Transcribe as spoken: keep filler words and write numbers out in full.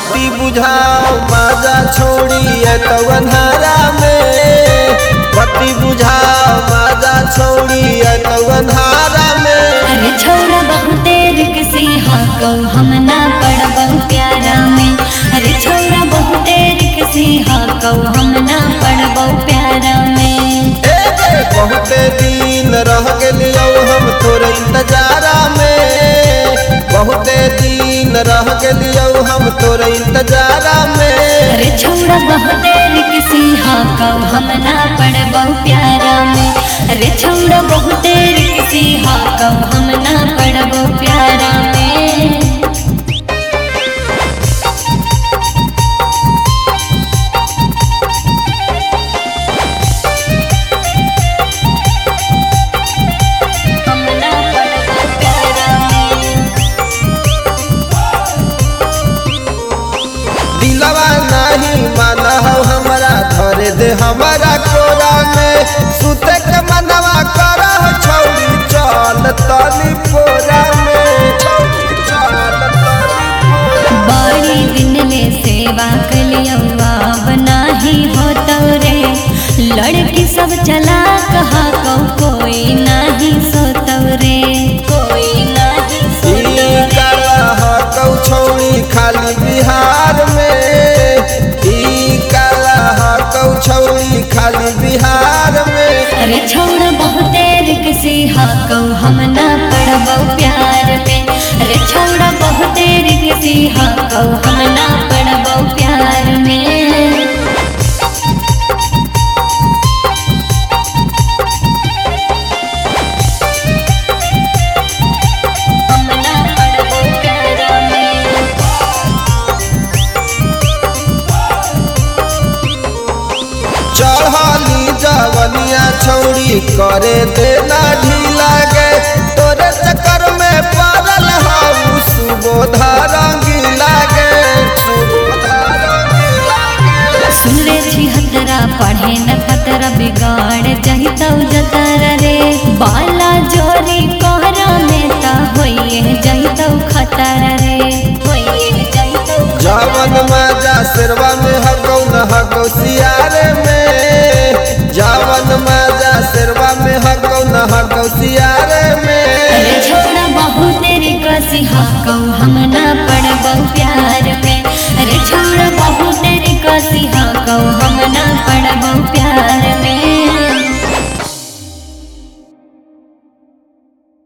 बत्ती बुझाओ माजा छोड़ी तो अन्हारा में, बत्ती बुझाओ माजा छोड़ी तो अन्हारा में। अरे छोरा बहुते रिक्सी हाको हम ना पड़बो प्यारा में, अरे छोरा बहुते रिक्सी हाको हम ना पड़बो प्यारा में। बहुते दिन रह गलियो हम तोरे इंतजारा में, बहुते दिन रह गलियो हम तोरे इंतजारा में। अरे छोरा बहुते रिक्सी हाको हम ना पड़बो प्यारा में, अरे छोरा बहुते रिक्सी हाको हम ना पड़बो प्यारा में। दिलवा नहीं माना हो हमारा धरे दे हमारा कोरा में, सुते के मनवा करा हो छौड़ी चल तनी पोरा में, चल तनी पोरा। बड़ी दिन ले सेवा कलियो बना ही हो तोरे, लड़की सब चला कहा को कोई नहीं सो तोरे, कोई नहीं सो छौड़ी खाली बिहार में, ई काला हकौ छौड़ी खाली बिहार में। अरे छोड़ बहुते रिक्सी हाको हम ना पड़बो प्यार में, अरे छोड़ बहुते रिक्सी हाको हम ना पड़बो प्यार में। चढ़ली जवनिया छौड़ी करे देना ढीला गे, तोरे चक्कर में पड़ल हम सुबोधा रंगीला गे, सुबोधा रंगीला गे। सुन रे छिहत्तरा पढ़े न खतरा बिगाड़ जहितौ जतर रे, बाला जोरी कोहरा में ता होइए जहितौ खतर रे, होइए जहितौ। जावन माजा सिरवा में हगौ न हगौ सियारे में, जावन माजा सिरवा में हगौ न हगौ सियारे में। अरे छोड़ा बहु तेरी कसी हाको हम ना